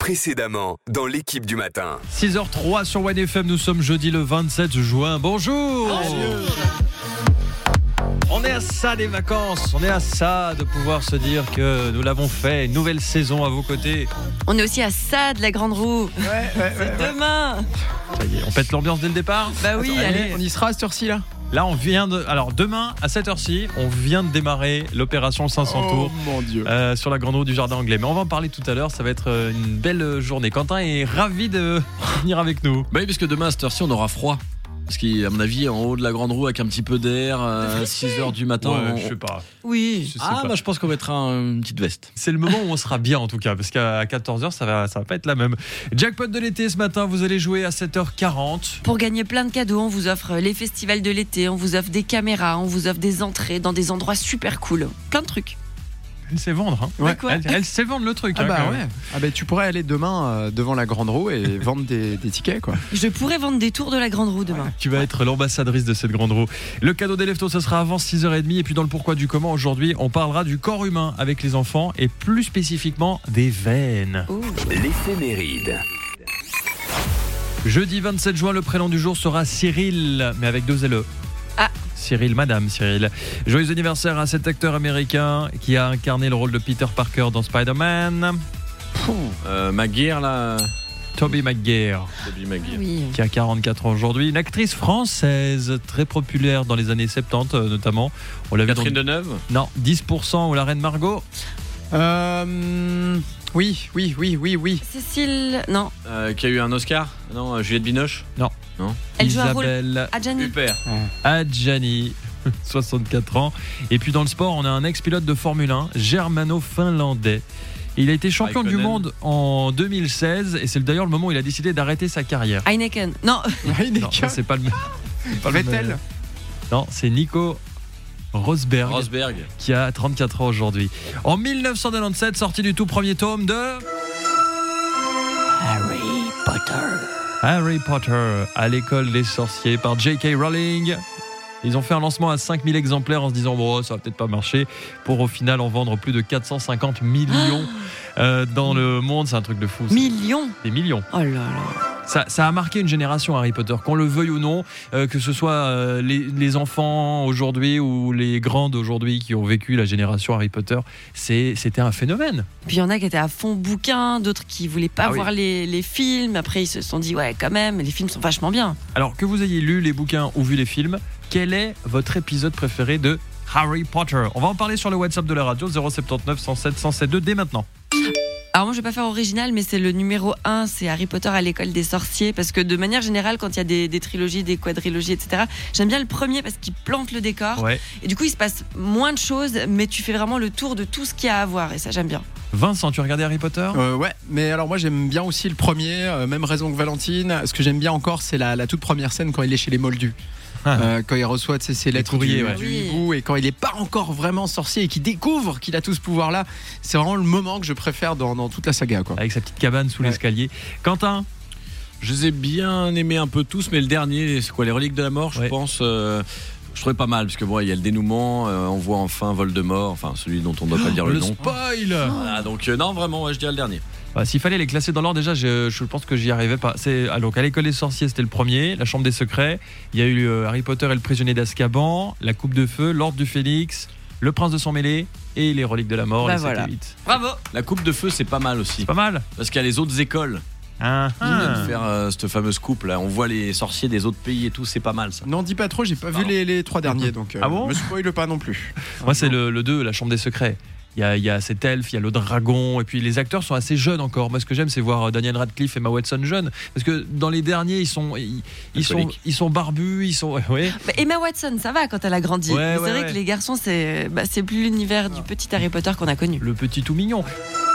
Précédemment, dans l'équipe du matin. 6h03 sur OneFM, nous sommes jeudi le 27 juin. Bonjour. On est à ça des vacances, on est à ça de pouvoir se dire que nous l'avons fait, une nouvelle saison à vos côtés. On est aussi à ça de la grande roue. C'est demain. Ça y est, on pète l'ambiance dès le départ. Bah oui, allez. On y sera à cette heure-ci là. Là, alors demain à cette heure-ci, on vient de démarrer l'opération 500 tours. Mon Dieu. Sur la grande roue du jardin anglais. Mais on va en parler tout à l'heure, ça va être une belle journée. Quentin est ravi de venir avec nous. Bah oui, parce que demain à cette heure-ci, on aura froid. Parce qu'à mon avis, en haut de la grande roue, avec un petit peu d'air, 6h du matin. Ouais, je sais pas. Oui. Je sais pas. Bah, je pense qu'on mettra une petite veste. C'est le moment où on sera bien en tout cas, parce qu'à 14h, ça va pas être la même. Jackpot de l'été ce matin, vous allez jouer à 7h40. Pour gagner plein de cadeaux, on vous offre les festivals de l'été, on vous offre des caméras, on vous offre des entrées dans des endroits super cool. Plein de trucs. Elle sait vendre, hein. Ouais. Quoi Elle sait vendre le truc. Ah hein, bah quand ouais. même. Ah bah tu pourrais aller demain devant la grande roue et vendre des tickets quoi. Je pourrais vendre des tours de la grande roue demain. Tu vas être l'ambassadrice de cette grande roue. Le cadeau des leftos, ce sera avant 6h30. Et puis dans le pourquoi du comment, aujourd'hui, on parlera du corps humain avec les enfants et plus spécifiquement des veines. Oh. L'éphéméride. Jeudi 27 juin, le prénom du jour sera Cyril, mais avec 2 L. Ah. Cyril, Madame Cyril. Joyeux anniversaire à cet acteur américain qui a incarné le rôle de Peter Parker dans Spider-Man. Maguire là. Tobey Maguire, Oui. qui a 44 ans aujourd'hui. Une actrice française très populaire dans les années 70 notamment. On l'a vu Catherine dans... Deneuve. Non, 10% ou la Reine Margot. Oui. Cécile, non. Qui a eu un Oscar. Non, Juliette Binoche. Elle joue un rôle. Isabelle Adjani. Super. Adjani, 64 ans. Et puis dans le sport, on a un ex-pilote de Formule 1, germano-finlandais. Il a été champion du Raikkonen. monde en 2016 et c'est d'ailleurs le moment où il a décidé d'arrêter sa carrière. Heineken. Non. Non, ça, c'est pas le même. c'est pas le même. Vettel. Non, c'est Nico Rosberg, Rosberg. qui a 34 ans aujourd'hui. En 1997, sorti du tout premier tome de Harry Potter à l'école des sorciers par J.K. Rowling. Ils ont fait un lancement à 5000 exemplaires en se disant bon, ça va peut-être pas marcher, pour au final en vendre plus de 450 millions dans le monde. C'est un truc de fou. Millions. Des millions. Oh là là. Ça a marqué une génération, Harry Potter, qu'on le veuille ou non, que ce soit les enfants aujourd'hui ou les grands d'aujourd'hui qui ont vécu la génération Harry Potter, c'était un phénomène. Puis il y en a qui étaient à fond bouquin, d'autres qui voulaient pas voir les films. Après, ils se sont dit, ouais, quand même, les films sont vachement bien. Alors que vous ayez lu les bouquins ou vu les films, quel est votre épisode préféré de Harry Potter? On va en parler sur le WhatsApp de la radio, 079 107 107 dès maintenant. Alors moi je vais pas faire original, mais c'est le numéro 1, c'est Harry Potter à l'école des sorciers, parce que de manière générale quand il y a des trilogies, des quadrilogies, etc., j'aime bien le premier parce qu'il plante le décor, Ouais. et du coup il se passe moins de choses, mais tu fais vraiment le tour de tout ce qu'il y a à voir, et ça j'aime bien. Vincent, tu regardais Harry Potter? Ouais, mais alors moi j'aime bien aussi le premier, même raison que Valentine. Ce que j'aime bien encore, c'est la toute première scène quand il est chez les Moldus. Quand il reçoit ses lettres courriers, du ouais. hibou, et quand il n'est pas encore vraiment sorcier et qu'il découvre qu'il a tout ce pouvoir là, c'est vraiment le moment que je préfère dans toute la saga quoi. Avec sa petite cabane sous l'escalier. Quentin? Je les ai bien aimés un peu tous, mais le dernier, c'est quoi, les reliques de la mort, je Ouais. pense. Je trouvais pas mal parce que bon, il y a le dénouement, on voit enfin Voldemort, enfin celui dont on ne doit pas dire le nom. spoil. Voilà, donc non, vraiment, ouais, je dirais le dernier. S'il fallait les classer dans l'ordre, déjà, je pense que j'y arrivais pas. Donc, à l'école des sorciers, c'était le premier. La chambre des secrets. Il y a eu Harry Potter et le prisonnier d'Azkaban, la coupe de feu, l'ordre du Phénix, le prince de sang mêlé et les reliques de la mort. Bah les 7 voilà. et 8. Bravo. La coupe de feu, c'est pas mal aussi. C'est pas mal. Parce qu'il y a les autres écoles Ah, qui viennent faire cette fameuse coupe là. On voit les sorciers des autres pays et tout, c'est pas mal ça. Non, dis pas trop, j'ai pas vu les 3 derniers, donc Ah bon me spoil pas non plus. Moi, c'est le 2, la chambre des secrets. Il y a cet elfe, il y a le dragon, et puis les acteurs sont assez jeunes encore. Moi, ce que j'aime, c'est voir Daniel Radcliffe et Emma Watson jeunes, parce que dans les derniers, ils sont barbus, ils sont. Ouais. Bah, Emma Watson, ça va quand elle a grandi. Ouais, Mais ouais, c'est vrai ouais. que les garçons, c'est plus l'univers du petit Harry Potter qu'on a connu. Le petit tout mignon.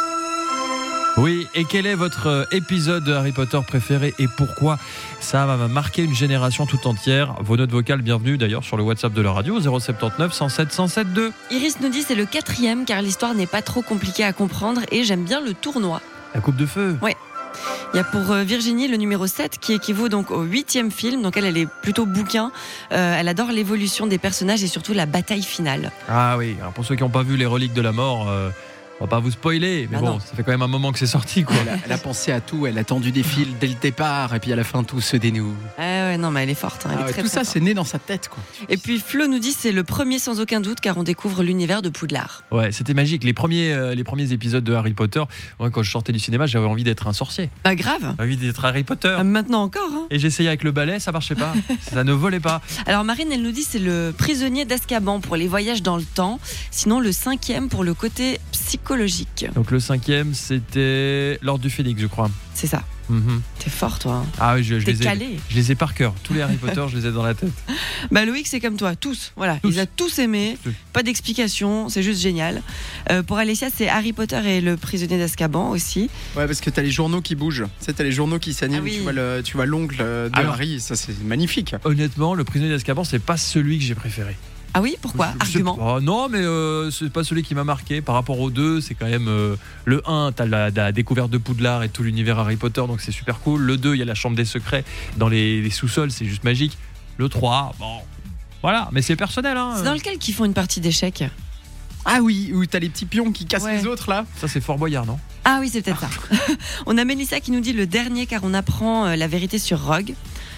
Oui, et quel est votre épisode de Harry Potter préféré et pourquoi? Ça va marquer une génération tout entière. Vos notes vocales, bienvenue d'ailleurs sur le WhatsApp de la radio, 079 107 107 2. Iris nous dit c'est le 4e car l'histoire n'est pas trop compliquée à comprendre et j'aime bien le tournoi. La coupe de feu. Il y a pour Virginie le numéro 7 qui équivaut donc au 8e film, donc elle est plutôt bouquin. Elle adore l'évolution des personnages et surtout la bataille finale. Ah oui, alors pour ceux qui n'ont pas vu les reliques de la mort, On va pas vous spoiler, mais Ah bon, non. ça fait quand même un moment que c'est sorti, quoi. Elle a pensé à tout, elle a tendu des fils dès le départ, et puis à la fin, tout se dénoue. Ah ouais, non, mais elle est forte. Hein, elle Ah est ouais, très, tout très ça, forte. c'est né dans sa tête, quoi. Et puis Flo nous dit c'est le premier sans aucun doute car on découvre l'univers de Poudlard. Ouais, c'était magique. Les premiers épisodes de Harry Potter, moi, quand je sortais du cinéma, j'avais envie d'être un sorcier. Bah grave. J'avais envie d'être Harry Potter. Maintenant encore. Hein. Et j'essayais avec le balai, ça marchait pas. Ça ne volait pas. Alors Marine, elle nous dit c'est le prisonnier d'Azkaban pour les voyages dans le temps. Sinon le 5e pour le côté psychologique. Donc le 5e, c'était l'Ordre du Phénix, je crois. C'est ça. Mhm. T'es fort toi. Hein. Ah oui, je T'es les ai. calé. Je les ai par cœur. Tous les Harry Potter, je les ai dans la tête. Bah Loïc c'est comme toi, tous. Voilà, Tous. il les a tous aimés. Tous. Pas d'explication, c'est juste génial. Pour Alessia c'est Harry Potter et le prisonnier d'Azkaban aussi. Ouais, parce que t'as les journaux qui bougent. Tu sais, t'as les journaux qui s'animent. Ah oui. Tu vois l'ongle de Alors- Harry. Ça, c'est magnifique. Honnêtement, le prisonnier d'Azkaban, c'est pas celui que j'ai préféré. Ah oui, pourquoi? Je sais Argument. pas. Non, mais c'est pas celui qui m'a marqué. Par rapport aux deux, c'est quand même le 1, t'as la découverte de Poudlard et tout l'univers Harry Potter, donc c'est super cool. Le 2, il y a la chambre des secrets dans les sous-sols, c'est juste magique. Le 3, bon, voilà, mais c'est personnel. Hein. C'est dans lequel qu'ils font une partie d'échecs. Ah oui, où t'as les petits pions qui cassent Ouais. les autres, là. Ça, c'est Fort Boyard, non? Ah oui, c'est peut-être ça. On a Mélissa qui nous dit le dernier car on apprend la vérité sur Rogue.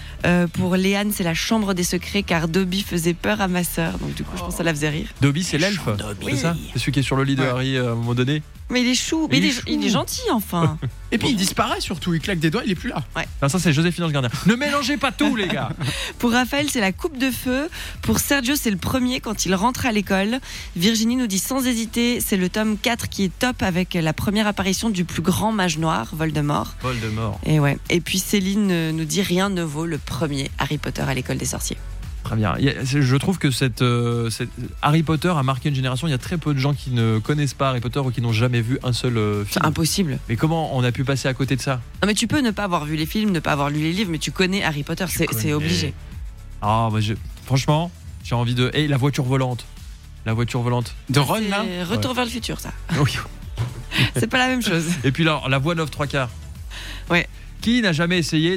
Pour Léane, c'est la chambre des secrets car Dobby faisait peur à ma sœur. Donc du coup, je pense que ça la faisait rire. Dobby, c'est l'elfe. C'est ça? C'est celui qui est sur le lit de Ouais. Harry à un moment donné. Mais il est chou. Mais Il est il est gentil, enfin. Et puis il disparaît surtout. Il claque des doigts, il est plus là. Non, ça, c'est Joséphine Ange Gardien. Ne mélangez pas tout, les gars. Pour Raphaël, c'est la coupe de feu. Pour Sergio, c'est le premier quand il rentre à l'école. Virginie nous dit sans hésiter, c'est le tome 4 qui est top avec la première apparition du plus grand mage noir, Voldemort. Voldemort. Et ouais. Et puis Céline nous dit rien ne vaut le premier Harry Potter à l'école des sorciers. Très bien. Je trouve que cette Harry Potter a marqué une génération. Il y a très peu de gens qui ne connaissent pas Harry Potter ou qui n'ont jamais vu un seul C'est film. impossible. Mais comment on a pu passer à côté de ça? Non mais tu peux ne pas avoir vu les films, ne pas avoir lu les livres, mais tu connais Harry Potter, c'est connais. obligé. Ah, bah, franchement, j'ai envie de. Et la voiture volante. La voiture volante. De Ron, là. C'est Retour vers le futur, ça. Oui. C'est pas la même chose. Et puis là, la voie 9/3. Ouais. Qui n'a jamais essayé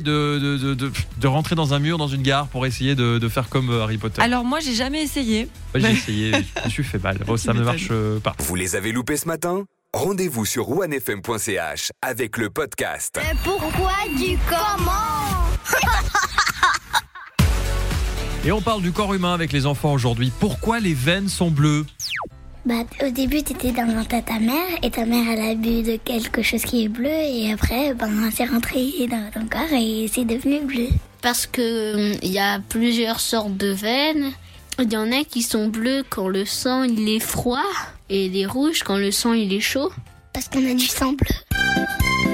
de rentrer dans un mur, dans une gare, pour essayer de faire comme Harry Potter? Alors moi, j'ai jamais essayé. Moi, j'ai essayé, je me suis fait mal. Bon, ça ne marche pas. Vous les avez loupés ce matin? Rendez-vous sur onefm.ch avec le podcast. Pourquoi du comment? Et on parle du corps humain avec les enfants aujourd'hui. Pourquoi les veines sont bleues? Bah, au début, t'étais dans le ventre de ta mère et ta mère, elle a bu de quelque chose qui est bleu et après, c'est rentré dans ton corps et c'est devenu bleu. Parce que il y a plusieurs sortes de veines. Il y en a qui sont bleues quand le sang il est froid et les rouges quand le sang il est chaud. Parce qu'on a du sang bleu.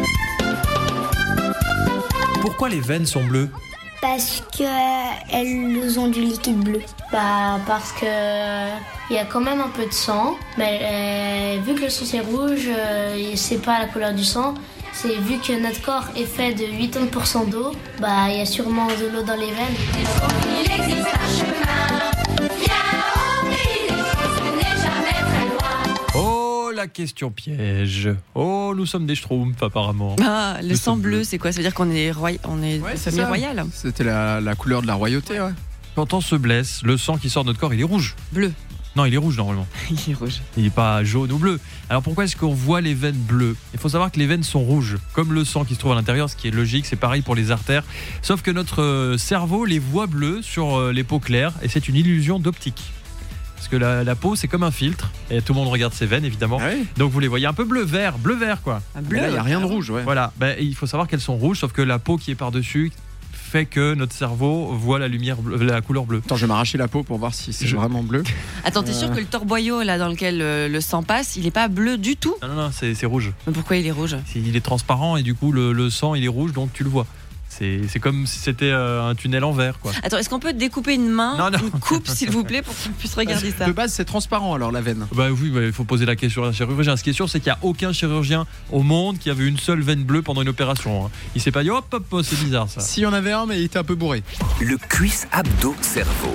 Pourquoi les veines sont bleues? Parce que elles ont du liquide bleu. Bah parce que il y a quand même un peu de sang, mais vu que le sang c'est rouge, c'est pas la couleur du sang. C'est vu que notre corps est fait de 80% d'eau, bah il y a sûrement de l'eau dans les veines. Il existe un chemin, viens ouvrir, ce n'est jamais très loin. Oh, la question piège. Oh, nous sommes des schtroumpfs apparemment. Ah, le Le sang sang bleu, bleu. c'est quoi? Ça veut dire qu'on est, on est Ouais, de c'est famille ça. royale. C'était la couleur de la royauté, ouais. Quand on se blesse, le sang qui sort de notre corps, il est rouge. Bleu. Non, il est rouge normalement. Il est rouge. Il n'est pas jaune ou bleu. Alors pourquoi est-ce qu'on voit les veines bleues? Il faut savoir que les veines sont rouges, comme le sang qui se trouve à l'intérieur, ce qui est logique. C'est pareil pour les artères. Sauf que notre cerveau les voit bleues sur les peaux claires, et c'est une illusion d'optique. Parce que la peau, c'est comme un filtre, et tout le monde regarde ses veines évidemment. Ah oui. Donc vous les voyez un peu bleu-vert quoi. Un Mais bleu. là, il n'y a rien de rouge, ouais. Voilà, il faut savoir qu'elles sont rouges, sauf que la peau qui est par-dessus fait que notre cerveau voit la lumière la couleur bleue. Attends, je vais m'arracher la peau pour voir si c'est vraiment bleu. Attends, t'es sûr que le torboyau là dans lequel le sang passe, il est pas bleu du tout? Non, c'est rouge. Mais pourquoi il est rouge? Il est transparent et du coup le sang il est rouge, donc tu le vois. C'est comme si c'était un tunnel en verre quoi. Attends, est-ce qu'on peut découper une main, Non. une coupe s'il vous plaît pour qu'on puisse regarder ça? De base, c'est transparent alors la veine. Bah oui, il faut poser la question à un chirurgien. Ce qui est sûr, c'est qu'il n'y a aucun chirurgien au monde qui avait une seule veine bleue pendant une opération. Il s'est pas dit hop, c'est bizarre ça. S'il y en avait un, mais il était un peu bourré. Le quiz abdo-cerveau.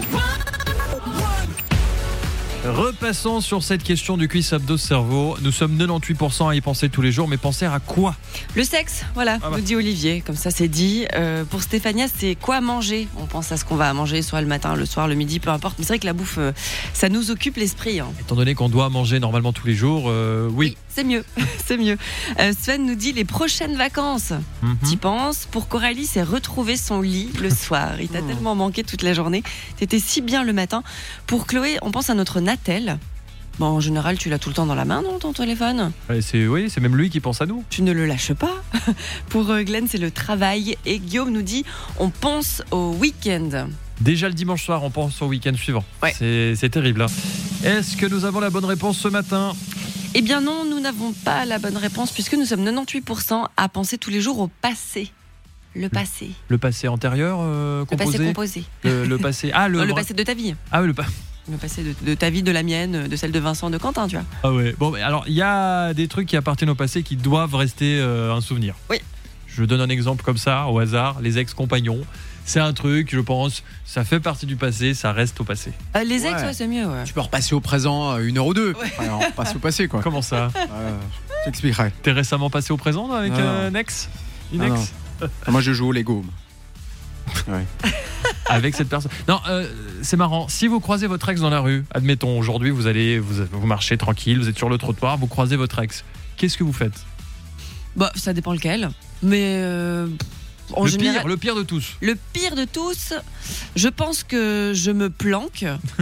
Repassons sur cette question du quiz abdos-cerveau. Nous sommes 98% à y penser tous les jours, mais penser à quoi? Le sexe, voilà, Ah bah. nous dit Olivier, comme ça c'est dit. Pour Stéphania, c'est quoi manger? On pense à ce qu'on va manger, soit le matin, le soir, le midi, peu importe. Mais c'est vrai que la bouffe, ça nous occupe l'esprit. Hein. Étant donné qu'on doit manger normalement tous les jours, oui. c'est mieux. C'est mieux. Sven nous dit les prochaines vacances. T'y penses? Pour Coralie, c'est retrouver son lit le soir. Il t'a tellement manqué toute la journée. T'étais si bien le matin. Pour Chloé, on pense à notre Natel. Bon, en général, tu l'as tout le temps dans la main, non, ton téléphone? C'est même lui qui pense à nous. Tu ne le lâches pas. Pour Glenn, c'est le travail. Et Guillaume nous dit, on pense au week-end. Déjà le dimanche soir, on pense au week-end suivant. Ouais. C'est terrible. Hein. Est-ce que nous avons la bonne réponse ce matin? Eh bien non, nous n'avons pas la bonne réponse puisque nous sommes 98% à penser tous les jours au passé. Le passé. Le passé antérieur composé. Le passé composé. Le passé. Ah, le passé de ta vie. Ah oui, Le passé de ta vie, de la mienne, de celle de Vincent, de Quentin, tu vois. Ah ouais. Bon, alors il y a des trucs qui appartiennent au passé qui doivent rester un souvenir. Oui. Je donne un exemple comme ça, au hasard, les ex-compagnons. C'est un truc, je pense, ça fait partie du passé, ça reste au passé. Les ex, ouais, c'est mieux. Ouais. Tu peux repasser au présent 1 heure ou 2. Ouais. Alors, on passe au passé, quoi. Comment ça? Je t'expliquerai. T'es récemment passé au présent avec un ex? Une ex? Moi, je joue au Lego. Ouais. Avec cette personne. Non, c'est marrant. Si vous croisez votre ex dans la rue, admettons, aujourd'hui, vous marchez tranquille, vous êtes sur le trottoir, vous croisez votre ex. Qu'est-ce que vous faites? Bah, ça dépend lequel. Mais en général, le pire de tous. Le pire de tous, je pense que je me planque.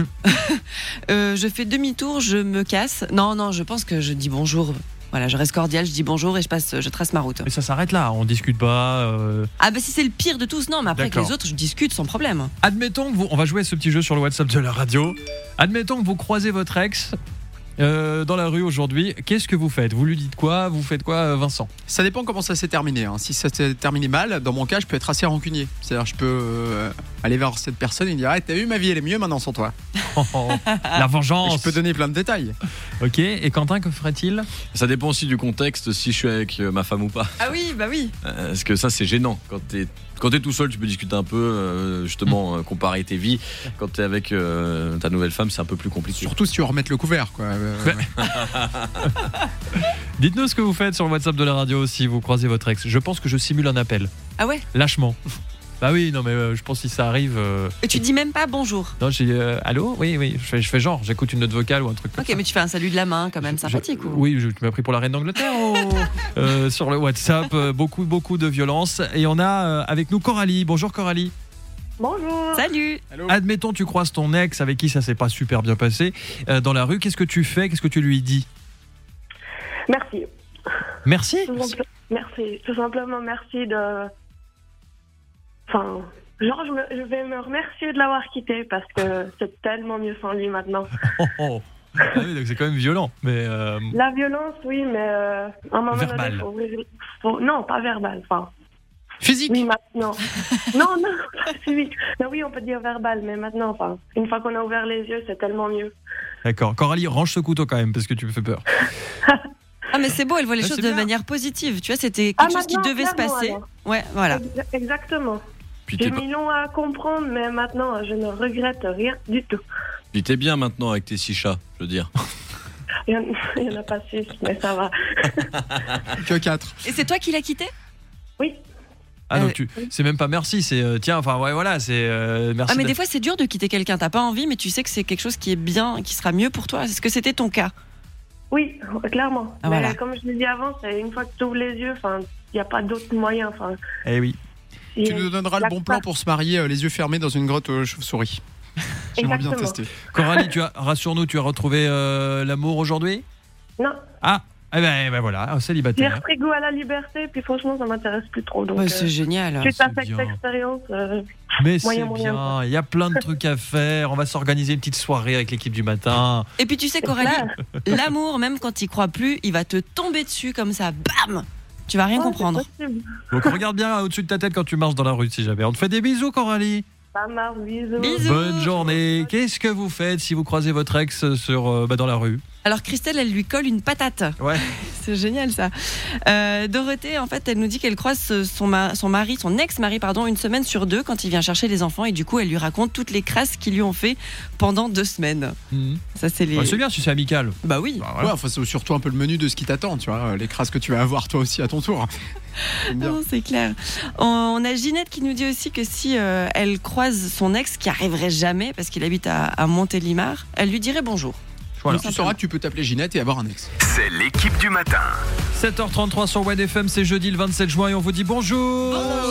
Je fais demi-tour, je me casse. Non, je pense que je dis bonjour. Voilà, je reste cordial, je dis bonjour et je trace ma route. Mais ça s'arrête là, on discute pas. Ah bah si c'est le pire de tous, non, mais après D'accord. avec les autres, je discute sans problème. Admettons que on va jouer à ce petit jeu sur le WhatsApp de la radio. Admettons que vous croisez votre ex dans la rue aujourd'hui. Qu'est-ce que vous faites? Vous lui dites quoi? Vous faites quoi, Vincent? Ça dépend comment ça s'est terminé. Hein. Si ça s'est terminé mal, dans mon cas, je peux être assez rancunier. C'est-à-dire, je peux aller vers cette personne et dire t'as vu, ma vie, elle est mieux maintenant sans toi. La vengeance. Et je peux donner plein de détails. Ok, et Quentin, que ferait-il? Ça dépend aussi du contexte, si je suis avec ma femme ou pas. Ah oui, bah oui. Parce que ça, c'est gênant. Quand t'es tout seul, tu peux discuter un peu, justement, comparer tes vies. Quand t'es avec ta nouvelle femme, c'est un peu plus compliqué. Surtout si tu veux remettre le couvert, quoi. Dites-nous ce que vous faites sur le WhatsApp de la radio si vous croisez votre ex. Je pense que je simule un appel. Ah ouais? Lâchement. Bah oui, non mais je pense que si ça arrive... Et tu dis même pas bonjour? Non, j'ai allô? Oui, je fais genre, j'écoute une note vocale ou un truc comme ça. Ok, mais tu fais un salut de la main quand même, sympathique. Oui, tu m'as pris pour la reine d'Angleterre sur le WhatsApp, beaucoup de violence. Et on a avec nous Coralie. Bonjour Coralie. Bonjour. Salut. Hello. Admettons tu croises ton ex avec qui ça s'est pas super bien passé dans la rue, qu'est-ce que tu fais? Qu'est-ce que tu lui dis? Merci. Merci. Merci. Tout simplement merci de... Enfin, genre je vais me remercier de l'avoir quitté parce que c'est tellement mieux sans lui maintenant. Ah oui, donc c'est quand même violent, mais La violence, oui, mais à un moment verbal. donné, non, pas verbal. Enfin, Physique. oui, maintenant. non, pas physique. Non, oui, on peut dire verbal, mais maintenant, enfin, une fois qu'on a ouvert les yeux, c'est tellement mieux. d'accord. Coralie, range ce couteau quand même parce que tu me fais peur. Ah mais c'est beau, elle voit les Ah, choses c'est de bien. manière positive. Tu vois, c'était quelque chose qui maintenant, devait se clairement, passer. alors. Ouais, voilà. Exactement. Puis J'ai t'es, mis long à comprendre, mais maintenant, je ne regrette rien du tout. puis t'es bien maintenant avec tes 6 chats, je veux dire. Il y en a pas 6, mais ça va. Que 4. Et c'est toi qui l'as quitté? Oui. Ah donc c'est même pas merci, c'est tiens, enfin ouais voilà, c'est merci. Ah mais des fois c'est dur de quitter quelqu'un, t'as pas envie mais tu sais que c'est quelque chose qui est bien, qui sera mieux pour toi. Est-ce que c'était ton cas? Oui, clairement. Ah, Mais voilà. comme je l'ai dit avant, c'est une fois que tu ouvres les yeux, il n'y a pas d'autre moyen. Eh oui. Tu nous donneras le bon plan pour se marier les yeux fermés dans une grotte aux chauves-souris. J'aimerais bien Exactement. tester. Coralie, rassure-nous, tu as retrouvé l'amour aujourd'hui? Non, Ah, eh ben voilà, j'ai célibataire. repris goût à la liberté, puis franchement, ça m'intéresse plus trop. Donc, Ouais, c'est génial. suite à c'est cette bien. expérience, Mais c'est moyen, bien, quoi. il y a plein de trucs à faire. On va s'organiser une petite soirée avec l'équipe du matin. Et puis tu sais Coralie, l'amour même quand il croit plus, il va te tomber dessus comme ça, bam. Tu vas rien comprendre. Donc regarde bien au-dessus de ta tête quand tu marches dans la rue si jamais. On te fait des bisous Coralie. Ça marche, bisous. Bisous. Bonne journée. Qu'est-ce que vous faites si vous croisez votre ex dans la rue? Alors Christelle, elle lui colle une patate. Ouais. C'est génial ça. Dorothée, en fait, elle nous dit qu'elle croise son ex-mari, une semaine sur 2 quand il vient chercher les enfants et du coup, elle lui raconte toutes les crasses qu'ils lui ont fait pendant 2 semaines. Ça, c'est les. Ouais, c'est bien si c'est amical. Bah oui. Bah, voilà. Ouais, enfin, c'est surtout un peu le menu de ce qui t'attend, tu vois, les crasses que tu vas avoir toi aussi à ton tour. J'aime bien. Non, c'est clair. On a Ginette qui nous dit aussi que si elle croise son ex, qui arriverait jamais parce qu'il habite à Montélimar, elle lui dirait bonjour. Voilà. Donc tu sauras que tu peux t'appeler Ginette et avoir un ex. C'est l'équipe du matin. 7h33 sur One FM, c'est jeudi le 27 juin et on vous dit bonjour.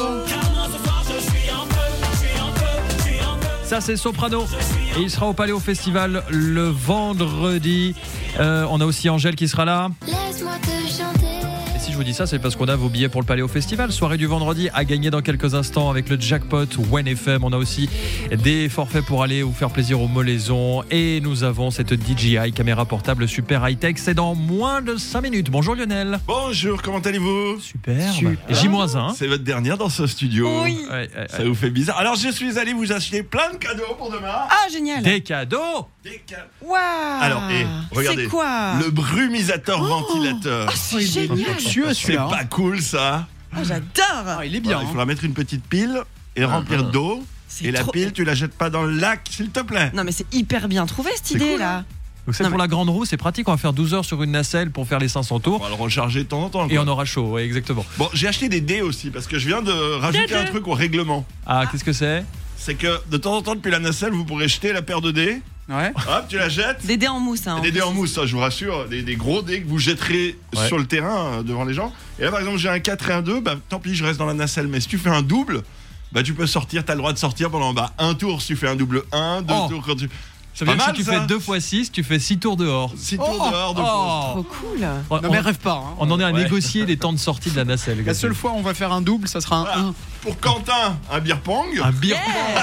Ça c'est Soprano et il sera au Paléo Festival le vendredi. On a aussi Angèle qui sera là. Laisse-moi te chanter. Et si je vous dis ça, c'est parce qu'on a vos billets pour le Paléo Festival. Soirée du vendredi à gagner dans quelques instants avec le jackpot One FM. On a aussi des forfaits pour aller vous faire plaisir aux Molaisons. Et nous avons cette DJI caméra portable super high-tech. C'est dans moins de 5 minutes. Bonjour Lionel. Bonjour, comment allez-vous? Super. J-1. C'est votre dernière dans ce studio. Oui. Ça vous fait bizarre. Alors je suis allé vous acheter plein de cadeaux pour demain. Ah, génial. Des cadeaux. Waouh. Alors, regardez. C'est quoi? Le brumisateur ventilateur. C'est génial. C'est pas cool ça. Ah, j'adore. Ah, il est bien. Il faudra mettre une petite pile et le remplir d'eau. C'est Et la trop- pile, tu la jettes pas dans le lac, s'il te plaît. Non, mais c'est hyper bien trouvé cette C'est idée cool, là. Donc c'est Non, pour la grande roue, c'est pratique. On va faire 12 heures sur une nacelle pour faire les 500 On tours. va le recharger de temps en temps. Et quoi. on aura chaud, ouais, exactement. Bon, j'ai acheté des dés aussi parce que je viens de rajouter un truc au règlement. Ah, qu'est-ce que c'est? C'est que de temps en temps, depuis la nacelle, vous pourrez jeter la paire de dés. Ouais. Hop, tu la jettes. Des dés en mousse. Hein, Des dés en mousse, ça, je vous rassure, des gros dés que vous jetterez Ouais. sur le terrain devant les gens. Et là, par exemple, j'ai un 4 et un 2, bah tant pis, je reste dans la nacelle. Mais si tu fais un double, bah tu peux sortir, t'as le droit de sortir pendant un tour si tu fais un double 1, 2 Oh. tours quand tu. Ça veut Pas dire que mal, si tu ça. fais 2 x 6, tu fais 6 tours dehors. 6 tours dehors de pause. Trop cool. Non mais rêve pas. Hein. On en est à Ouais. négocier les temps de sortie de la nacelle. La seule fois où on va faire un double, ça sera un Voilà. 1. Pour Quentin, un beer pong. Un beer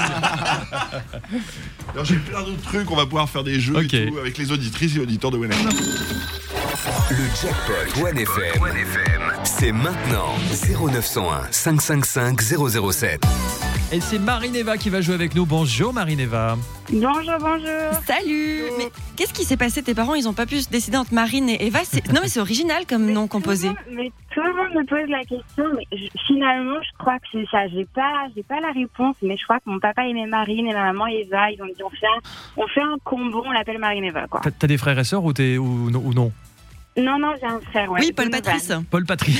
Alors j'ai plein d'autres trucs, on va pouvoir faire des jeux Ok. et tout avec les auditrices et auditeurs de WNF. Le jackpot One FM, c'est maintenant 0901 555 007. Et c'est Marineva qui va jouer avec nous. Bonjour Marineva. Bonjour, bonjour. Salut. Mais qu'est-ce qui s'est passé? Tes parents, ils ont pas pu se décider entre Marine et Eva. Non, mais c'est original comme nom composé. Mais tout le monde me pose la question, mais finalement, je crois que c'est ça. J'ai pas la réponse, mais je crois que mon papa aimait Marine et ma maman Eva. Ils ont dit on fait un combo, on l'appelle Marine Eva, quoi. T'as des frères et sœurs ou non? Non, j'ai un frère, ouais. Oui, Paul Patrice. Paul Patrick.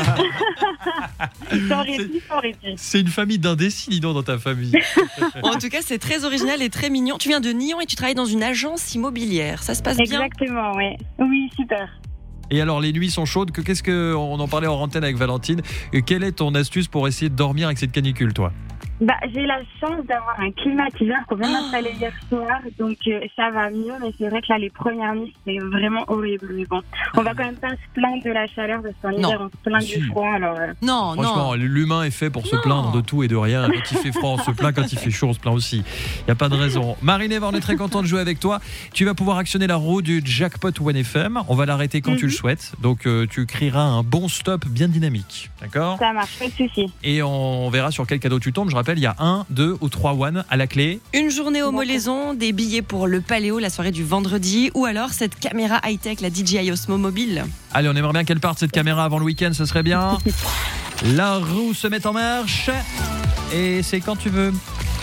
Sans répit. C'est une famille d'indécis, dis donc, dans ta famille. En tout cas, c'est très original et très mignon. Tu viens de Nyon et tu travailles dans une agence immobilière. Ça se passe bien? Exactement, ouais. Oui, super. Et alors, les nuits sont chaudes. Qu'est-ce que on en parlait en antenne avec Valentine. Quelle est ton astuce pour essayer de dormir avec cette canicule, toi? Bah, j'ai la chance d'avoir un climatiseur qu'on vient d'installer hier soir, donc ça va mieux, mais c'est vrai que là, les premières nuits, c'est vraiment horrible. Mais bon, on va quand même pas se plaindre de la chaleur, parce qu'en hiver, on se plaint du froid, alors... Non, Franchement, l'humain est fait pour se plaindre de tout et de rien. Quand il fait froid, on se plaint. Quand il fait chaud, on se plaint aussi. Il n'y a pas de raison. Marineva, on est très content de jouer avec toi. Tu vas pouvoir actionner la roue du jackpot One FM. On va l'arrêter quand tu le souhaites. Donc, tu crieras un bon stop bien dynamique. D'accord? Ça marche, pas de souci. Et on verra sur quel cadeau tu tombes. Je rappelle, il y a 1, 2 ou 3 one à la clé. Une journée au Molaison, des billets pour le Paléo, la soirée du vendredi, ou alors cette caméra high-tech, la DJI Osmo Mobile. Allez, on aimerait bien qu'elle parte cette caméra avant le week-end, ce serait bien. La roue se met en marche. Et c'est quand tu veux.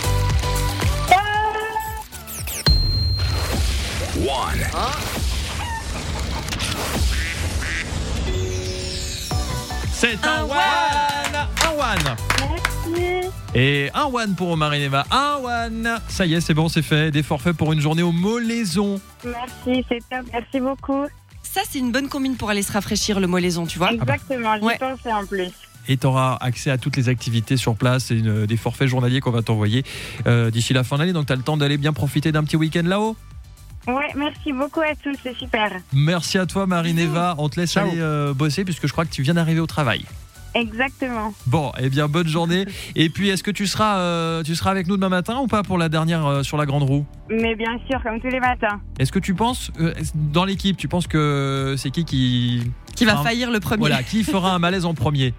One. C'est un one. Un one. Merci. Et un one pour Marineva. Un one. Ça y est, c'est bon, c'est fait. Des forfaits pour une journée au Molaison. Merci, c'est top. Merci beaucoup. Ça, c'est une bonne combine pour aller se rafraîchir le Molaison, tu vois. Exactement, j'y Ouais. pensais en plus. Et tu auras accès à toutes les activités sur place et des forfaits journaliers qu'on va t'envoyer d'ici la fin de l'année. Donc tu as le temps d'aller bien profiter d'un petit week-end là-haut. Ouais, merci beaucoup à tous, c'est super. Merci à toi Marineva. On te laisse Ciao. aller bosser puisque je crois que tu viens d'arriver au travail. Exactement. Bon, eh bien bonne journée. Et puis est-ce que tu seras avec nous demain matin ou pas pour la dernière sur la grande roue? Mais bien sûr, comme tous les matins. Est-ce que tu penses, dans l'équipe, tu penses que c'est qui Qui va fera un- faillir le premier. Voilà, qui fera un malaise en premier?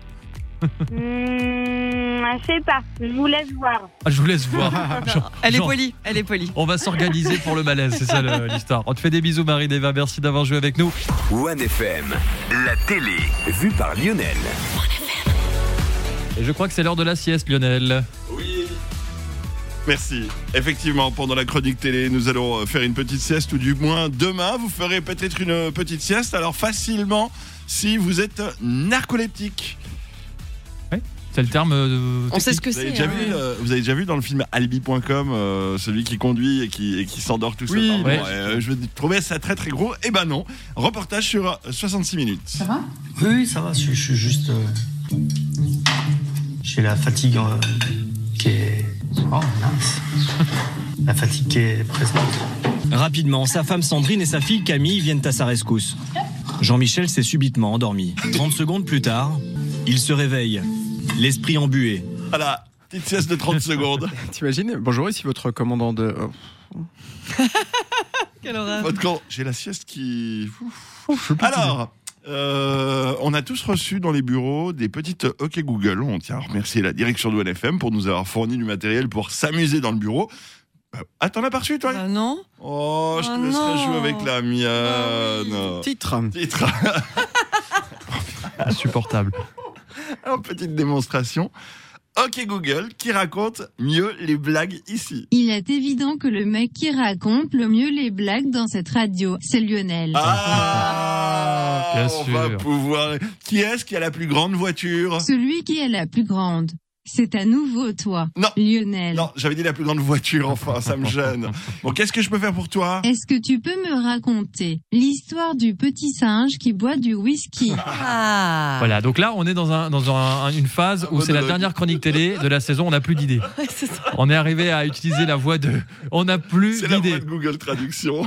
Je sais pas, je vous laisse voir. Ah, je vous laisse voir. Elle est Jean, polie, elle est polie. on va s'organiser pour le malaise, c'est ça l'histoire. On te fait des bisous Marineva, merci d'avoir joué avec nous. One FM, la télé vue par Lionel. Et je crois que c'est l'heure de la sieste Lionel. Oui. Merci. Effectivement, pendant la chronique télé, nous allons faire une petite sieste, ou du moins demain, vous ferez peut-être une petite sieste. Alors facilement, si vous êtes narcoleptique. Oui. C'est le terme. On sait ce que Vous avez, c'est. déjà hein. vu, vous avez déjà vu dans le film Alibi.com celui qui conduit et qui s'endort tout seul. Oui, pardon. ouais. Je trouvais ça très très gros. Eh ben non. Reportage sur 66 minutes. Ça va ? Oui, ça va. Je suis juste. J'ai la fatigue qui est. Oh, mince. La fatigue qui est présente. Rapidement, sa femme Sandrine et sa fille Camille viennent à sa rescousse. Jean-Michel s'est subitement endormi. 30 secondes plus tard, il se réveille, l'esprit embué. Voilà, petite sieste de 30 secondes. T'imagines ? Bonjour, ici votre commandant de. Quelle horreur. J'ai la sieste qui. Alors. On a tous reçu dans les bureaux des petites OK Google. On tient à remercier la direction de OneFM pour nous avoir fourni du matériel pour s'amuser dans le bureau. Ah, t'en as pas reçu, toi ? Non. Oh, je te laisserai jouer avec la mienne. Titre. Insupportable. Alors, petite démonstration. OK Google qui raconte mieux les blagues ici. Il est évident que le mec qui raconte le mieux les blagues dans cette radio, c'est Lionel. Ah, Bien on sûr. va pouvoir. Qui est-ce qui a la plus grande voiture ? Celui qui est la plus grande. C'est à nouveau toi, Non. Lionel. Non, j'avais dit la plus grande voiture, enfin, ça me gêne. Bon, qu'est-ce que je peux faire pour toi ? Est-ce que tu peux me raconter l'histoire du petit singe qui boit du whisky? Ah. Voilà, donc là, on est dans une phase où c'est la dernière chronique télé de la saison, on n'a plus d'idées. Ouais, c'est ça. On est arrivé à utiliser la voix de. On n'a plus C'est la voix d'idées. de Google Traduction.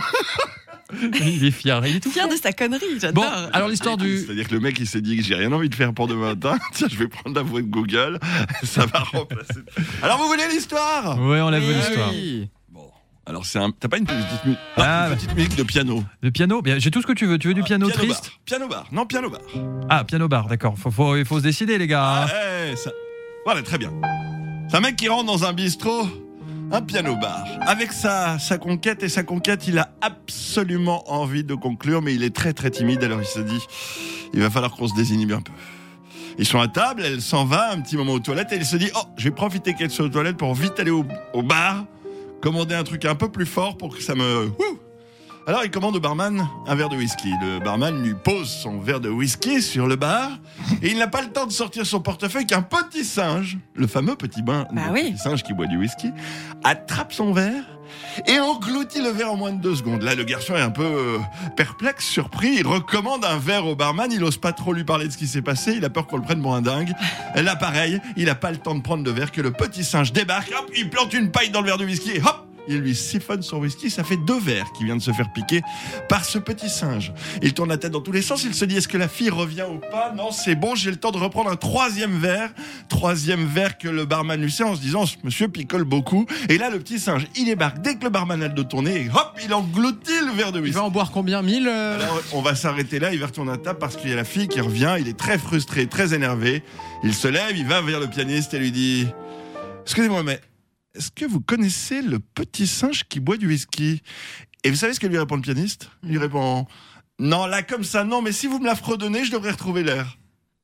Il est fier, il est tout Fier de sa connerie, Bon, j'adore. alors l'histoire du. C'est-à-dire que le mec, il s'est dit que j'ai rien envie de faire pour demain matin. Tiens, je vais prendre la voix de Google. Ça va remplacer. Alors, vous voulez l'histoire ? Ouais, on l'a vu Ah l'histoire. oui. Bon. Alors, t'as pas une petite musique Ah, une petite musique de piano. Le piano, bien, j'ai tout ce que tu veux. Tu veux du piano triste ? Piano bar. Non, piano bar. Ah, piano bar, d'accord. Il faut se décider, les gars. Ouais, ça. Voilà, très bien. C'est un mec qui rentre dans un bistrot. Un piano bar. Avec sa conquête, et sa conquête, il a absolument envie de conclure, mais il est très très timide, alors il se dit, il va falloir qu'on se désinhibe un peu. Ils sont à table, elle s'en va un petit moment aux toilettes, et il se dit, oh, je vais profiter qu'elle soit aux toilettes pour vite aller au bar, commander un truc un peu plus fort pour que ça me... Wouh. Alors il commande au barman un verre de whisky. Le barman lui pose son verre de whisky sur le bar et il n'a pas le temps de sortir son portefeuille qu'un petit singe, le fameux petit petit singe qui boit du whisky, attrape son verre et engloutit le verre en moins de 2 secondes. Là, le garçon est un peu perplexe, surpris. Il recommande un verre au barman. Il n'ose pas trop lui parler de ce qui s'est passé. Il a peur qu'on le prenne pour un dingue. Là, pareil, il n'a pas le temps de prendre le verre que le petit singe débarque. Hop, il plante une paille dans le verre de whisky et hop, il lui siphonne son whisky, ça fait 2 verres qui vient de se faire piquer par ce petit singe. Il tourne la tête dans tous les sens, il se dit, est-ce que la fille revient ou pas ? Non, c'est bon, j'ai le temps de reprendre un 3e verre. 3e verre que le barman lui sert en se disant, ce monsieur picole beaucoup. Et là, le petit singe, il débarque dès que le barman a le dos tourné et hop, il engloutit le verre de whisky. Il va en boire combien ? 1000 Alors, on va s'arrêter là, il va retourner à table parce qu'il y a la fille qui revient, il est très frustré, très énervé. Il se lève, il va vers le pianiste et lui dit, excusez-moi, mais est-ce que vous connaissez le petit singe qui boit du whisky ? Et vous savez ce que lui répond le pianiste ? Il lui répond, non, là comme ça, non, mais si vous me la fredonnez, je devrais retrouver l'air.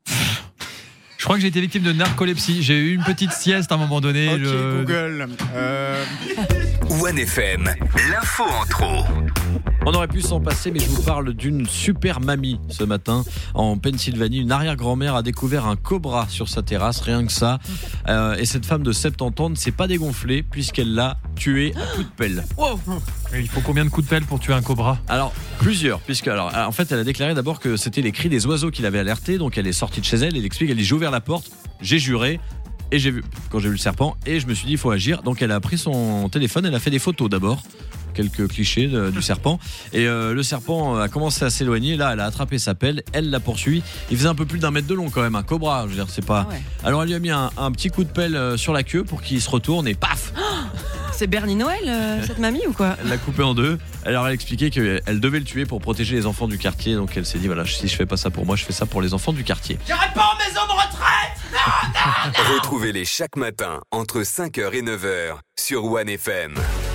Je crois que j'ai été victime de narcolepsie. J'ai eu une petite sieste à un moment donné. Ok, Google. OneFM, l'info en trop. On aurait pu s'en passer, mais je vous parle d'une super mamie ce matin en Pennsylvanie. Une arrière-grand-mère a découvert un cobra sur sa terrasse, rien que ça. Et cette femme de 70 ans ne s'est pas dégonflée puisqu'elle l'a tué à coups de pelle. Wow. Il faut combien de coups de pelle pour tuer un cobra ? Alors, plusieurs, en fait, elle a déclaré d'abord que c'était les cris des oiseaux qui l'avaient alertée. Donc, elle est sortie de chez elle. Elle explique, elle dit, j'ai ouvert la porte, j'ai juré. Et j'ai vu, quand j'ai vu le serpent, et je me suis dit, il faut agir. Donc, elle a pris son téléphone, elle a fait des photos d'abord. Quelques clichés du serpent. Et le serpent a commencé à s'éloigner. Là, elle a attrapé sa pelle. Elle l'a poursuivi. Il faisait un peu plus d'1 mètre de long quand même, un cobra. Je veux dire, c'est pas. Ah ouais. Alors, Alors, elle lui a mis un petit coup de pelle sur la queue pour qu'il se retourne et paf. C'est Bernie Noël, cette mamie ou quoi ? Elle l'a coupé en 2. Alors, elle a expliqué qu'elle devait le tuer pour protéger les enfants du quartier. Donc, elle s'est dit, voilà, si je fais pas ça pour moi, je fais ça pour les enfants du quartier. J'irai pas en maison de retraite. Retrouvez-les chaque matin entre 5h et 9h sur OneFM.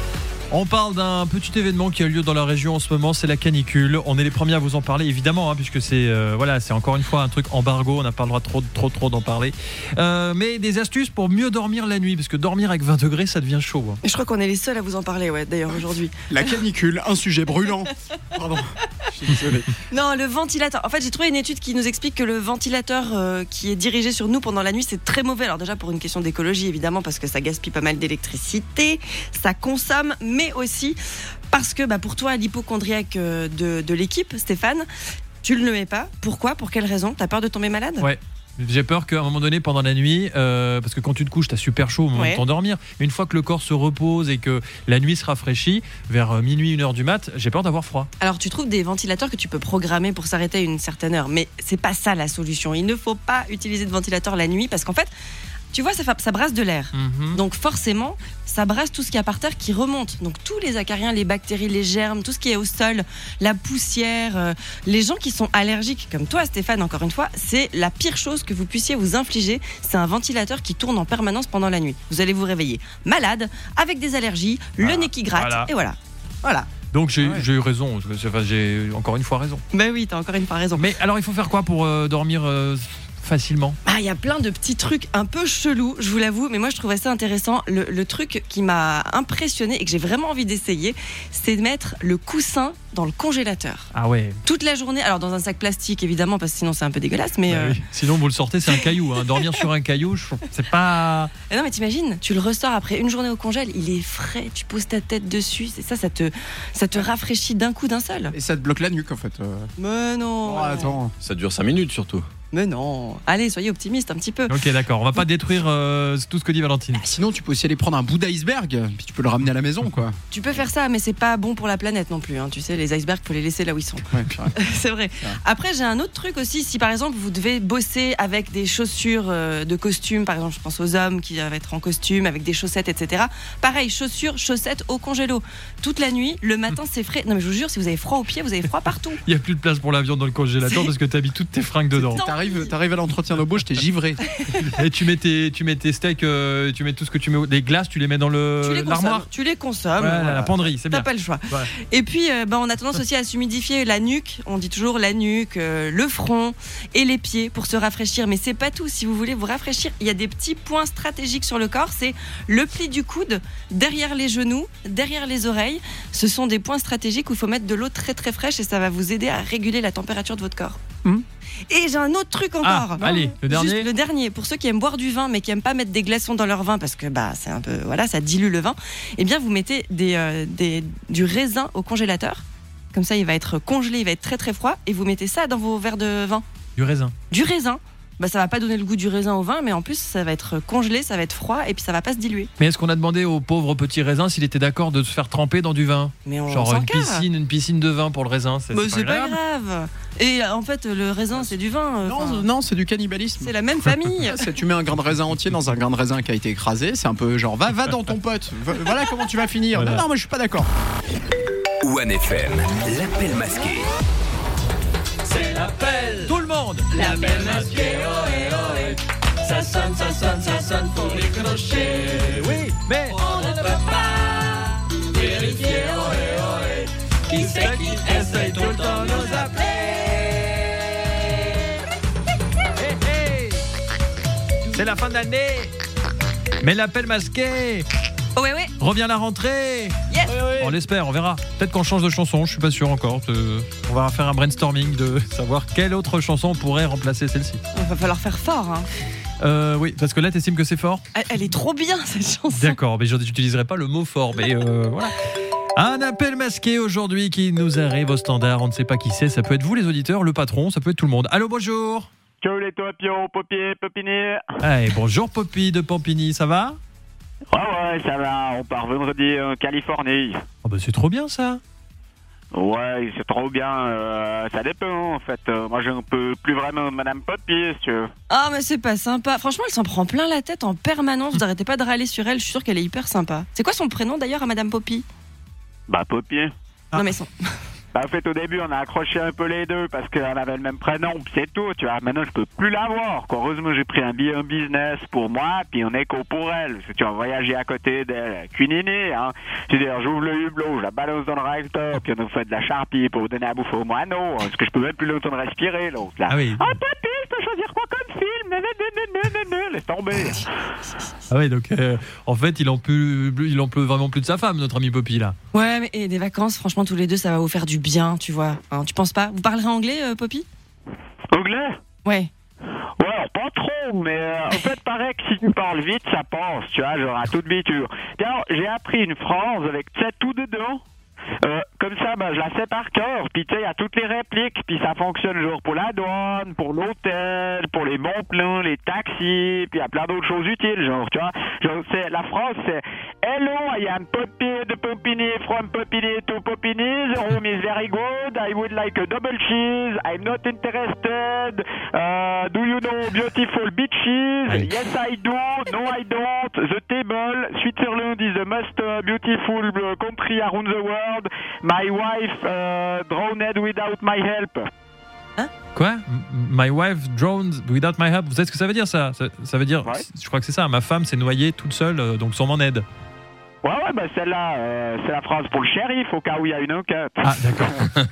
On parle d'un petit événement qui a lieu dans la région en ce moment, c'est la canicule. On est les premiers à vous en parler, évidemment, puisque c'est c'est encore une fois un truc embargo, on n'a pas le droit trop d'en parler. Mais des astuces pour mieux dormir la nuit, parce que dormir avec 20 degrés, ça devient chaud. Et je crois qu'on est les seuls à vous en parler, d'ailleurs aujourd'hui. La canicule, un sujet brûlant. Pardon, je suis désolé. Non, le ventilateur. En fait, j'ai trouvé une étude qui nous explique que le ventilateur qui est dirigé sur nous pendant la nuit, c'est très mauvais. Alors déjà pour une question d'écologie, évidemment, parce que ça gaspille pas mal d'électricité, ça consomme, mais aussi parce que pour toi, l'hypochondriaque de l'équipe, Stéphane, tu ne le mets pas. Pourquoi ? Pour quelle raison ? T'as peur de tomber malade ? Ouais. J'ai peur qu'à un moment donné, pendant la nuit, parce que quand tu te couches, t'as super chaud au moment de t'endormir. Mais une fois que le corps se repose et que la nuit se rafraîchit, vers minuit, 1h du mat, j'ai peur d'avoir froid. Alors tu trouves des ventilateurs que tu peux programmer pour s'arrêter à une certaine heure, mais c'est pas ça la solution. Il ne faut pas utiliser de ventilateur la nuit parce qu'en fait, tu vois, ça brasse de l'air. Donc forcément, ça brasse tout ce qu'il y a par terre qui remonte. Donc tous les acariens, les bactéries, les germes, tout ce qui est au sol, la poussière, les gens qui sont allergiques, comme toi Stéphane, encore une fois, c'est la pire chose que vous puissiez vous infliger. C'est un ventilateur qui tourne en permanence pendant la nuit. Vous allez vous réveiller malade, avec des allergies, le nez qui gratte, et voilà. Donc j'ai eu raison, j'ai encore une fois raison. Ben oui, t'as encore une fois raison. Mais alors il faut faire quoi pour dormir facilement? Il y a plein de petits trucs un peu chelous, je vous l'avoue, mais moi je trouvais ça intéressant. Le truc qui m'a impressionné et que j'ai vraiment envie d'essayer, c'est de mettre le coussin dans le congélateur. Ah ouais. Toute la journée, alors dans un sac plastique évidemment, parce que sinon c'est un peu dégueulasse, mais oui. Sinon vous le sortez, c'est un caillou. Dormir sur un caillou, c'est pas. Non mais t'imagines, tu le ressors après une journée au congèle, il est frais, tu poses ta tête dessus, c'est ça te rafraîchit d'un coup d'un seul. Et ça te bloque la nuque en fait. Mais non. Oh, attends. Ça dure 5 minutes surtout. Mais non, allez, soyez optimiste un petit peu. Ok, d'accord, on va pas détruire tout ce que dit Valentine. Sinon, tu peux aussi aller prendre un bout d'iceberg, puis tu peux le ramener à la maison, quoi. Tu peux faire ça, mais c'est pas bon pour la planète non plus. Tu sais, les icebergs, faut les laisser là où ils sont. Ouais, c'est vrai. Après, j'ai un autre truc aussi. Si par exemple vous devez bosser avec des chaussures de costume, par exemple, je pense aux hommes qui doivent être en costume, avec des chaussettes, etc. Pareil, chaussures, chaussettes au congélo. Toute la nuit, le matin c'est frais. Non mais je vous jure, si vous avez froid aux pieds, vous avez froid partout. Il y a plus de place pour la viande dans le congélateur parce que t'habilles toutes tes fringues dedans. T'arrives à l'entretien d'embauche, t'es givré. Et tu mets tes steaks, tu mets tout ce que tu mets, les glaces, tu les mets dans l'armoire. Tu les consommes. La penderie, c'est bien. T'as pas le choix. Ouais. Et puis, on a tendance aussi à s'humidifier la nuque. On dit toujours la nuque, le front et les pieds pour se rafraîchir. Mais c'est pas tout. Si vous voulez vous rafraîchir, il y a des petits points stratégiques sur le corps. C'est le pli du coude, derrière les genoux, derrière les oreilles. Ce sont des points stratégiques où il faut mettre de l'eau très très fraîche et ça va vous aider à réguler la température de votre corps. Et j'ai un autre truc encore. Allez, le dernier. Juste le dernier, pour ceux qui aiment boire du vin mais qui aiment pas mettre des glaçons dans leur vin parce que c'est un peu ça dilue le vin. Eh bien, vous mettez du raisin au congélateur. Comme ça, il va être congelé, il va être très très froid et vous mettez ça dans vos verres de vin. Du raisin. Ça va pas donner le goût du raisin au vin, mais en plus ça va être congelé, ça va être froid et puis ça va pas se diluer. Mais est-ce qu'on a demandé au pauvre petit raisin s'il était d'accord de se faire tremper dans du vin? Mais genre une piscine de vin pour le raisin, c'est pas grave. Et en fait, le raisin c'est du vin. Non, c'est du cannibalisme. C'est la même famille. Tu mets un grain de raisin entier dans un grain de raisin qui a été écrasé, c'est un peu genre va dans ton pote. Voilà comment tu vas finir. Voilà. Non, moi je suis pas d'accord. One FM, l'appel masqué. C'est l'appel. Tout le monde. L'appel masqué, ohé, ohé. Ça sonne pour les clochers. Oui, mais on ne peut pas vérifier, ohé, ohé. Qui c'est qui essaye tout le temps nous appeler? C'est la fin de l'année. Mais l'appel masqué. Ouais. Revient la rentrée. Yes. On l'espère, on verra. Peut-être qu'on change de chanson, je suis pas sûr encore. On va faire un brainstorming de savoir quelle autre chanson pourrait remplacer celle-ci. Il va falloir faire fort. Oui, parce que là, t'estimes que c'est fort? Elle est trop bien cette chanson. D'accord, mais j'utiliserai pas le mot fort, mais voilà. Un appel masqué aujourd'hui qui nous arrive au standard. On ne sait pas qui c'est. Ça peut être vous, les auditeurs, le patron, ça peut être tout le monde. Allô, bonjour. Ciao les topions, Poppy, Popini. Hey, bonjour Poppy de Pampigny, ça va? Ouais, ça va. On part vendredi en Californie. Oh bah c'est trop bien ça. Ouais, c'est trop bien. Ça dépend en fait. Moi, je ne peux plus vraiment Madame Poppy, si tu veux. Ah, mais c'est pas sympa. Franchement, elle s'en prend plein la tête en permanence. Vous arrêtez pas de râler sur elle. Je suis sûre qu'elle est hyper sympa. C'est quoi son prénom d'ailleurs à Madame Poppy? Poppy. Non mais son. En fait, au début, on a accroché un peu les deux parce qu'on avait le même prénom, puis c'est tout, tu vois. Maintenant, je peux plus l'avoir, quoi. Heureusement, j'ai pris un billet en business pour moi, puis un éco pour elle. Parce que tu vas voyager à côté d'elle. Cuisiner, hein. C'est-à-dire, j'ouvre le hublot, je la balance dans le réacteur, puis on nous fait de la charpie pour vous donner à bouffer au moineau. Parce que je peux même plus longtemps de respirer, l'autre, là. Ah oui. Ah, papy, je peux choisir quoi comme film? Laisse tomber. Ah oui, donc en fait, il en peut vraiment plus de sa femme, notre ami Poppy, là. Ouais, mais et des vacances, franchement, tous les deux, ça va vous faire du bien, tu vois. Hein, tu penses pas? Vous parlerez anglais, Poppy? Anglais? Ouais. Ouais, alors pas trop, mais en fait, paraît que si tu parles vite, ça passe, tu vois, genre à toute biture. Tiens, j'ai appris une phrase avec tout dedans. Comme ça, je la sais par cœur. Puis tu sais, il y a toutes les répliques. Puis ça fonctionne genre pour la douane, pour l'hôtel, pour les bons plans, les taxis. Puis il y a plein d'autres choses utiles, genre, tu vois. Genre, la phrase, c'est Hello, I am Poppy de Poppini from Poppini to Poppini's. Room is very good. I would like a double cheese. I'm not interested. Do you know beautiful beaches? Allez. Yes, I do. No, I don't. The table. Switzerland is the most beautiful country around the world. My wife drowned without my help. Quoi? My wife drowned without my help. Vous savez ce que ça veut dire, ça? Ça veut dire, je crois que c'est ça, ma femme s'est noyée toute seule, donc sans mon aide. Ouais, celle-là, c'est la phrase pour le shérif, au cas où il y a une enquête. Ah, d'accord.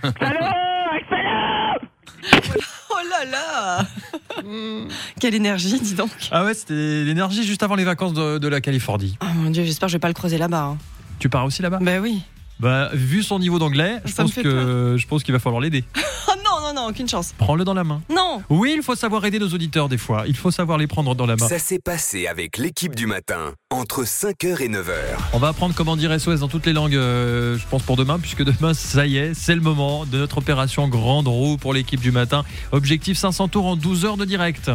Excellent! Oh là là. Quelle énergie, dis donc. Ah ouais, c'était l'énergie juste avant les vacances de la Californie. Oh mon Dieu, j'espère que je vais pas le creuser là-bas. Hein. Tu pars aussi là-bas? Bah oui. Bah, vu son niveau d'anglais, je pense qu'il va falloir l'aider. Oh non, aucune chance. Prends-le dans la main. Non. Oui, il faut savoir aider nos auditeurs des fois. Il faut savoir les prendre dans la main. Ça s'est passé avec l'équipe du matin, entre 5h et 9h. On va apprendre comment dire SOS dans toutes les langues, je pense pour demain, puisque demain, ça y est, c'est le moment de notre opération Grande Roue pour l'équipe du matin. Objectif 500 tours en 12 heures de direct.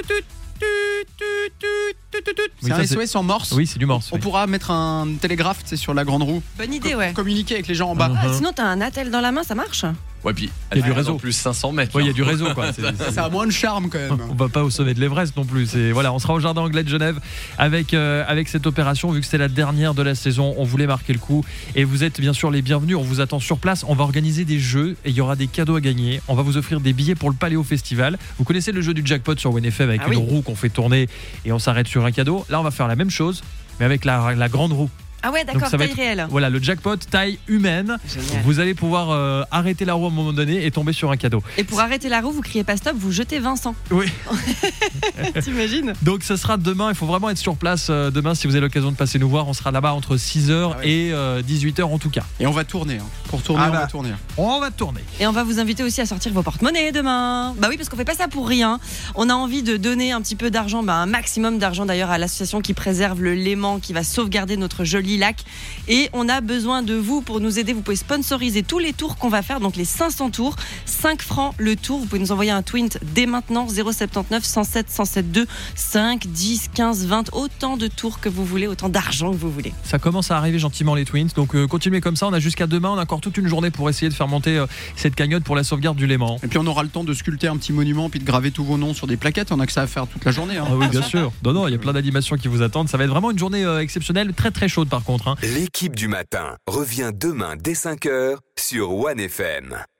C'est un SOS en morse. Oui, c'est du morse. On pourra mettre un télégraphe sur la grande roue. Bonne idée, ouais. Communiquer avec les gens en bas. Sinon, t'as un attel dans la main, ça marche? Ouais, puis il y a du réseau. En plus 500 mètres. Oui, il y a du réseau, quoi. Ça a moins de charme quand même. On va pas au sommet de l'Everest non plus. Voilà, on sera au Jardin Anglais de Genève avec cette opération. Vu que c'est la dernière de la saison, on voulait marquer le coup. Et vous êtes bien sûr les bienvenus. On vous attend sur place. On va organiser des jeux et il y aura des cadeaux à gagner. On va vous offrir des billets pour le Paléo Festival. Vous connaissez le jeu du jackpot sur WNFM avec une roue qu'on fait tourner et on s'arrête sur un cadeau. Là, on va faire la même chose, mais avec la grande roue. Ah ouais, d'accord, taille réelle. Voilà, le jackpot taille humaine. Génial. Vous allez pouvoir arrêter la roue à un moment donné et tomber sur un cadeau. Et pour arrêter la roue, vous criez pas stop, vous jetez Vincent. Oui. T'imagines? Donc ce sera demain, il faut vraiment être sur place demain si vous avez l'occasion de passer nous voir. On sera là-bas entre 6h et 18h en tout cas. Et on va tourner. Pour tourner, on va tourner. On va tourner. Et on va vous inviter aussi à sortir vos porte-monnaies demain. Bah oui, parce qu'on fait pas ça pour rien. On a envie de donner un petit peu d'argent, un maximum d'argent d'ailleurs à l'association qui préserve le Léman, qui va sauvegarder notre joli lac. Et on a besoin de vous pour nous aider. Vous pouvez sponsoriser tous les tours qu'on va faire, donc les 500 tours, 5 francs le tour. Vous pouvez nous envoyer un tweet dès maintenant, 079 107 107 5, 10, 15, 20, autant de tours que vous voulez, autant d'argent que vous voulez. Ça commence à arriver gentiment les Twins, donc continuez comme ça. On a jusqu'à demain, on a encore toute une journée pour essayer de faire monter cette cagnotte pour la sauvegarde du Léman. Et puis on aura le temps de sculpter un petit monument puis de graver tous vos noms sur des plaquettes. On a que ça à faire toute la journée. Ah oui, bien sûr. Non, il y a plein d'animations qui vous attendent. Ça va être vraiment une journée exceptionnelle, très très chaude par contre. L'équipe du matin revient demain dès 5h sur OneFM.